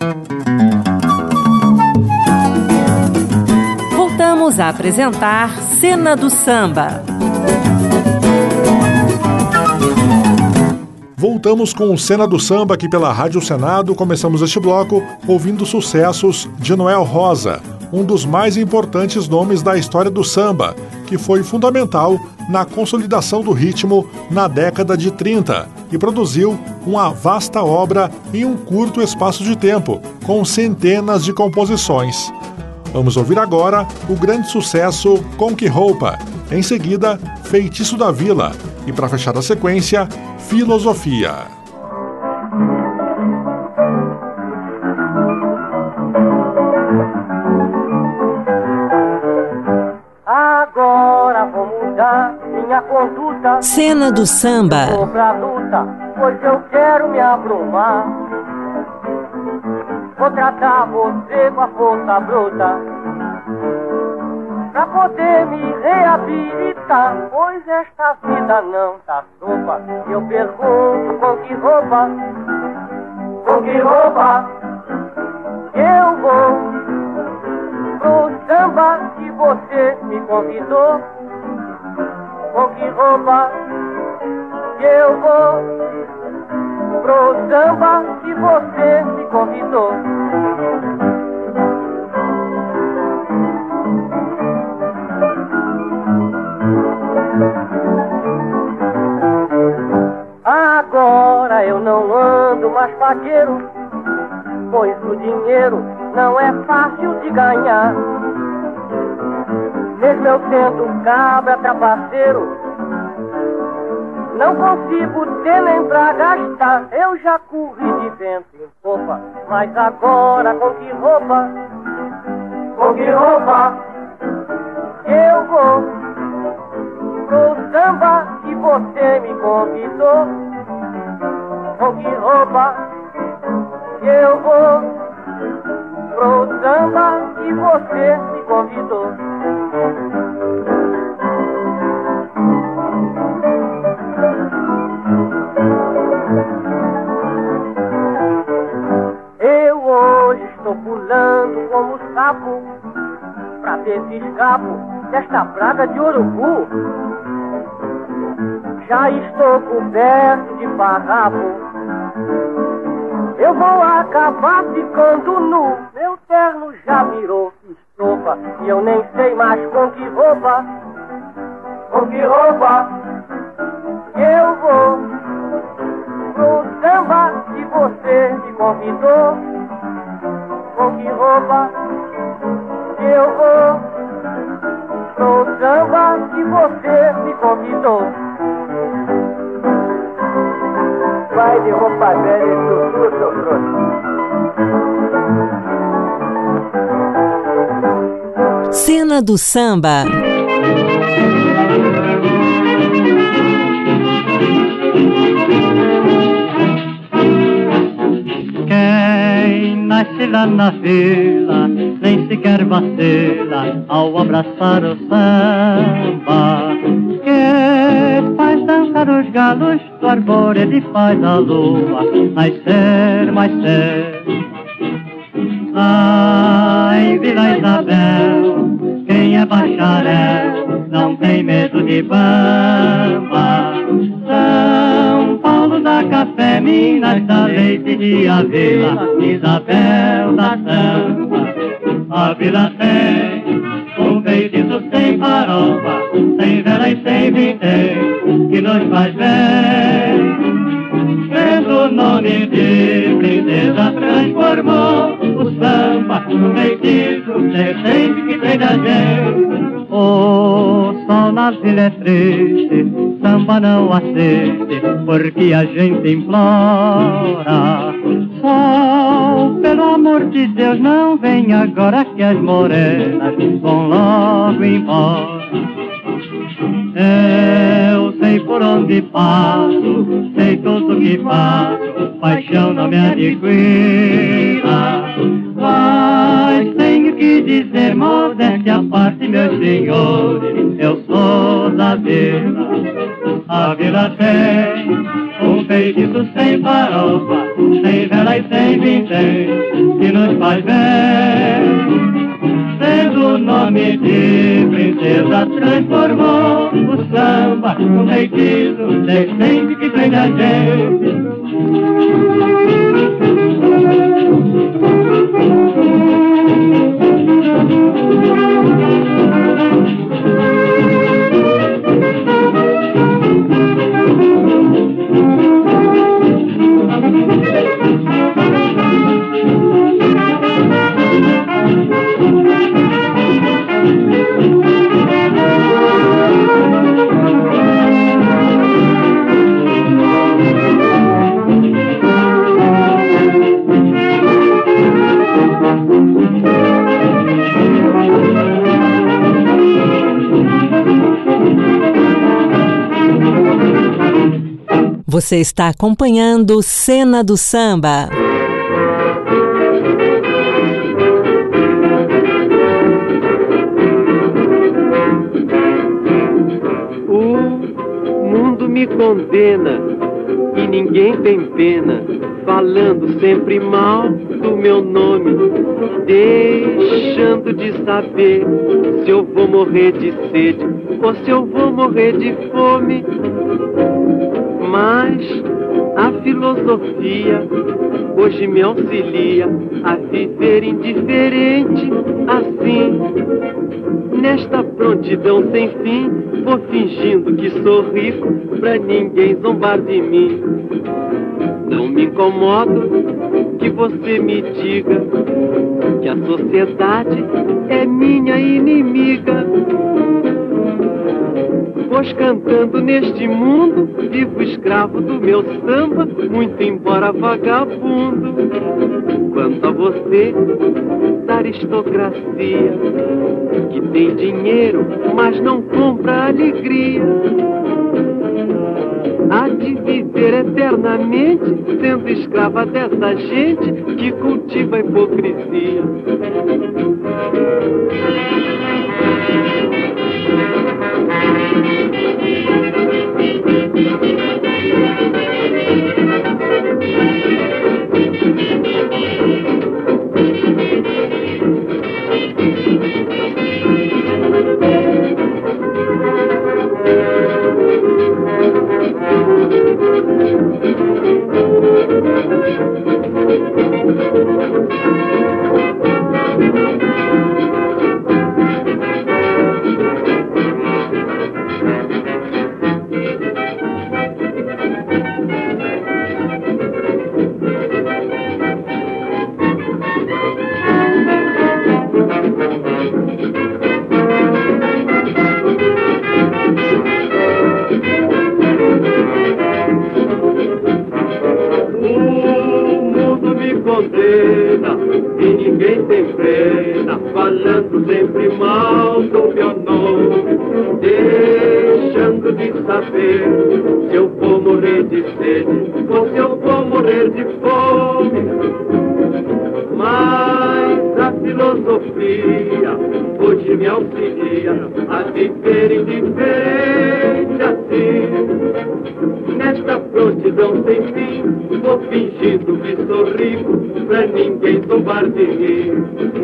Voltamos a apresentar Cena do Samba. Voltamos com o Cena do Samba aqui pela Rádio Senado. Começamos este bloco ouvindo sucessos de Noel Rosa, um dos mais importantes nomes da história do samba, que foi fundamental na consolidação do ritmo na década de 30 e produziu uma vasta obra em um curto espaço de tempo, com centenas de composições. Vamos ouvir agora o grande sucesso Com Que Roupa, em seguida Feitiço da Vila e, para fechar a sequência, Filosofia. Agora vou mudar minha conduta. Cena do Samba. Vou pra luta, pois eu quero me abrumar. Vou tratar você com a força bruta, pra poder me reabilitar, pois esta vida não tá sopa. Eu pergunto com que roupa eu vou pro samba que você me convidou. Com que roupa eu vou pro samba que você me convidou. Agora eu não ando mais paqueiro, pois o dinheiro não é fácil de ganhar. Mesmo eu sendo cabra trapaceiro, não consigo ter nem pra gastar. Eu já corri de vento em popa, mas agora com que roupa eu vou pro samba que você me convidou. Com que roupa eu vou pro samba que você me convidou. Eu hoje estou pulando como sapo, pra ver se escapo desta praga de urubu. Já estou coberto de farrapo, eu vou acabar ficando nu. Meu terno já virou estopa e eu nem sei mais com que roupa eu vou pro samba que você me convidou. Com que roupa eu vou pro samba que você me convidou. Vai de roupa velha e chuchu, seu trouxa. Cena do Samba. Quem nasce lá na vila nem sequer vacila ao abraçar o samba, que faz dançar os galos do arvoredo e faz a lua nascer mais cedo. Ai, Vila Isabel, quem é bacharel não tem medo de bamba. São Paulo dá café, Minas dá leite de Avila, Isabel da samba. A vila tem um feitiço sem farofa, sem vela e sem vintém, que nos faz bem. Pelo nome de princesa transformou o samba num feitiço decente que tem da gente. O sol na vila é triste, samba não assiste, porque a gente implora. Sol, pelo amor de Deus, não vem agora que as morenas vão logo embora. Eu sei por onde passo, sei tudo que faço, paixão não me adquira. Mas tenho que dizer, modéstia à parte, meus senhores, eu sou da vila. A vila tem um feitiço sem farofa, sem vela e sem vintém, mais velho. Sendo o nome de princesa, transformou o samba num feitiço decente que prende a gente. Você está acompanhando Cena do Samba. O mundo me condena e ninguém tem pena, falando sempre mal do meu nome, deixando de saber se eu vou morrer de sede ou se eu vou morrer de fome. Mas a filosofia hoje me auxilia a viver indiferente assim. Nesta prontidão sem fim, vou fingindo que sou rico pra ninguém zombar de mim. Não me incomodo que você me diga que a sociedade é minha inimiga. Pois cantando neste mundo, vivo escravo do meu samba, muito embora vagabundo. Quanto a você, da aristocracia, que tem dinheiro, mas não compra alegria, há de viver eternamente, sendo escrava dessa gente que cultiva a hipocrisia. E ninguém tem pena, falando sempre mal do meu nome, deixando de saber se eu vou morrer de sede ou se eu vou morrer de fome. Mas a filosofia hoje me auxilia a viver indiferente assim. Nesta prontidão sem fim, vou fingindo que sou rico pra ninguém zombar de mim.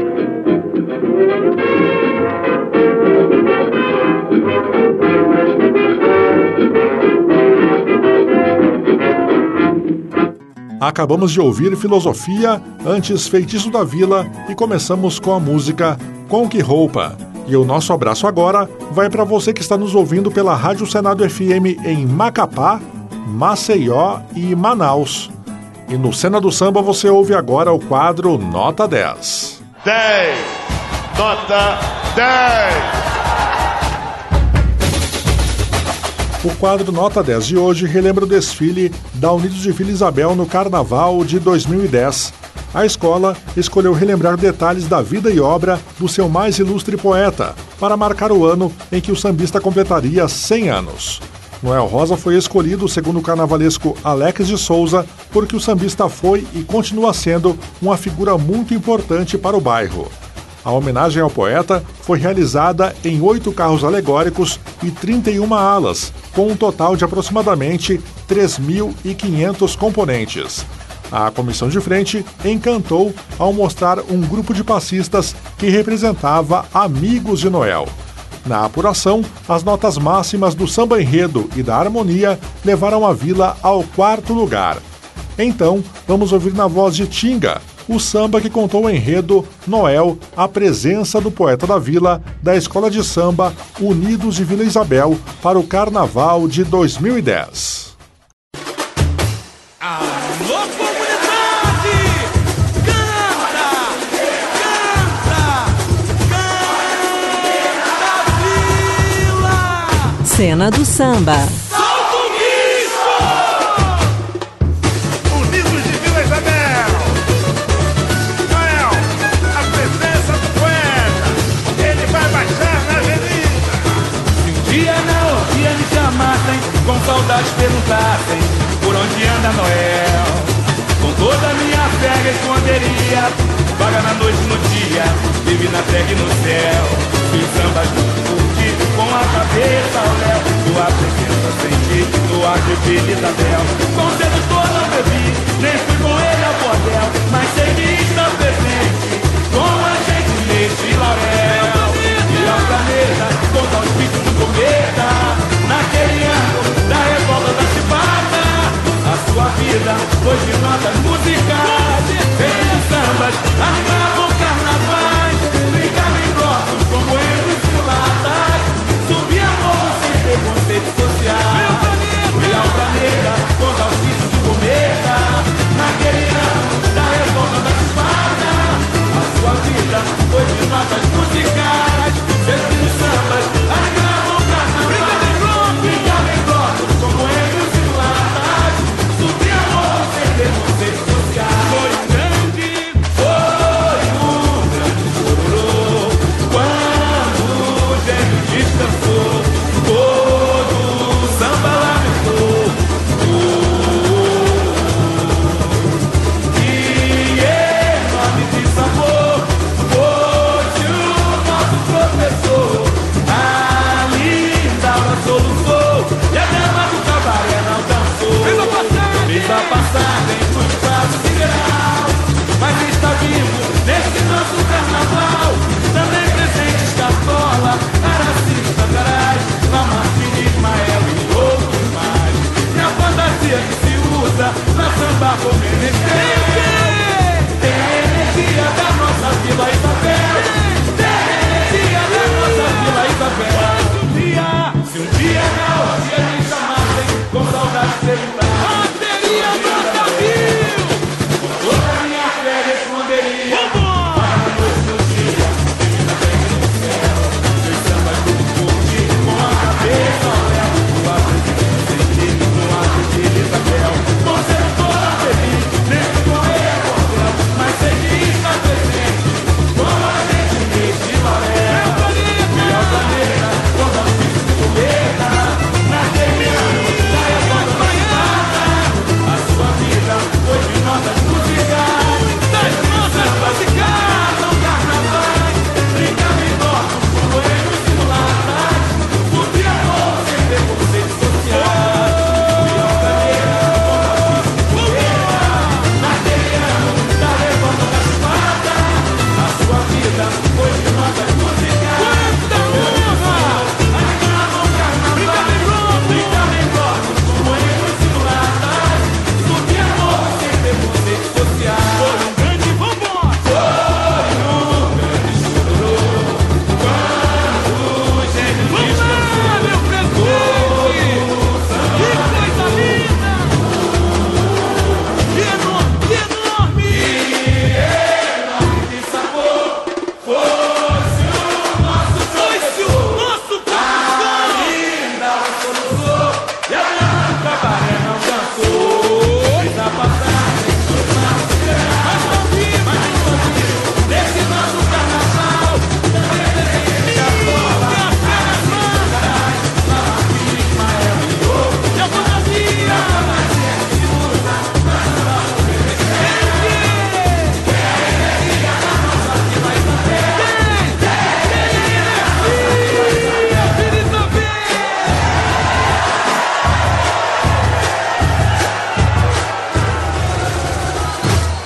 Acabamos de ouvir Filosofia, antes Feitiço da Vila e começamos com a música Com Que Roupa. E o nosso abraço agora vai para você que está nos ouvindo pela Rádio Senado FM em Macapá, Maceió e Manaus. E no Cena do Samba você ouve agora o quadro Nota 10. 10! Nota 10! O quadro Nota 10 de hoje relembra o desfile da Unidos de Vila Isabel no Carnaval de 2010. A escola escolheu relembrar detalhes da vida e obra do seu mais ilustre poeta, para marcar o ano em que o sambista completaria 100 anos. Noel Rosa foi escolhido, segundo o carnavalesco Alex de Souza, porque o sambista foi e continua sendo uma figura muito importante para o bairro. A homenagem ao poeta foi realizada em 8 carros alegóricos e 31 alas, com um total de aproximadamente 3.500 componentes. A comissão de frente encantou ao mostrar um grupo de passistas que representava Amigos de Noel. Na apuração, as notas máximas do samba enredo e da harmonia levaram a vila ao 4º lugar. Então, vamos ouvir na voz de Tinga, o samba que contou o enredo Noel, a presença do poeta da vila da Escola de Samba Unidos de Vila Isabel para o Carnaval de 2010. Alô, comunidade! Canta! Vila! Cena do Samba. Solta o disco! Unidos de Vila Isabel. Noel, a presença do poeta. Ele vai baixar na avenida. Se um dia na orgia me chamassem, com saudades perguntassem por onde anda Noel, com toda a minha fé responderia: vaga na noite, no dia, vive na terra e no céu. E o samba junto curtir, com a cabeça ao léu, tua presença sentir, no ar de Vila Isabel. Com o sedutor não bebi, nem fui com ele ao bordel, mas sei que está presente, com a gente neste laurel. E ao planeta, conta o espírito do cometa, naquele ano da revolta da Chibata. A sua vida foi de notas musicais, fez sambas, armavam carnavais, brincava em blocos como erros e mulatas, subia morro sem preconceito social. E ao planeta, contra o auxílio do cometa, naquele ano da revolta da Chibata. A sua vida foi de notas musicais, fez sambas, armavam carnavais, brincava em blocos como erros e mulatas, subia morro sem preconceito social. Foi um grande, foi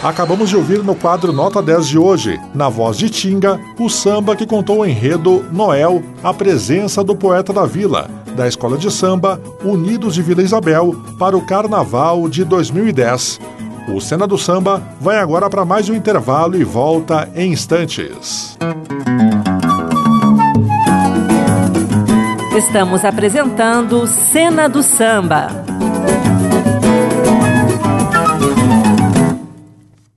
Acabamos de ouvir no quadro Nota 10 de hoje, na voz de Tinga, o samba que contou o enredo Noel, a presença do poeta da vila, da Escola de Samba Unidos de Vila Isabel, para o Carnaval de 2010. O Cena do Samba vai agora para mais um intervalo e volta em instantes. Estamos apresentando Cena do Samba.